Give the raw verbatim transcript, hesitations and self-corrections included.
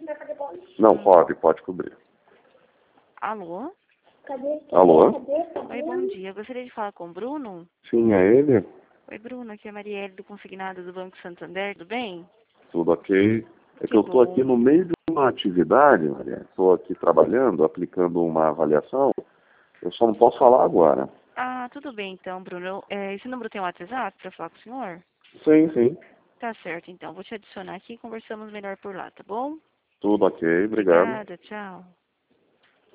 Não, pode, pode cobrir. Alô? Alô? Oi, bom dia. Eu gostaria de falar com o Bruno. Sim, é ele? Oi, Bruno. Aqui é a Marielle do Consignado do Banco Santander. Tudo bem? Tudo ok? É que, Que eu estou bom. aqui no meio de uma atividade, Maria. Estou aqui trabalhando, aplicando uma avaliação. Eu só não posso falar agora. Ah, tudo bem então, Bruno. Eu- é, esse número tem um WhatsApp para falar com o senhor? Sim, sim. Tá certo, então. Vou te adicionar aqui e conversamos melhor por lá, tá bom? Tudo ok, obrigado. Obrigada, tchau.